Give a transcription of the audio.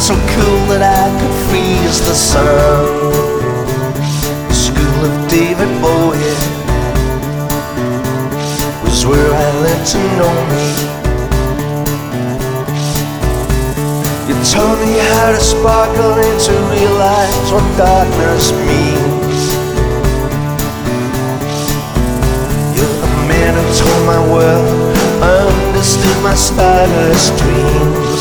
so cool that I could freeze the sun. The school of David Bowie was where I learned to know me. You taught me how to sparkle and to realize what darkness means. You're the man who told my world, understood my stardust dreams.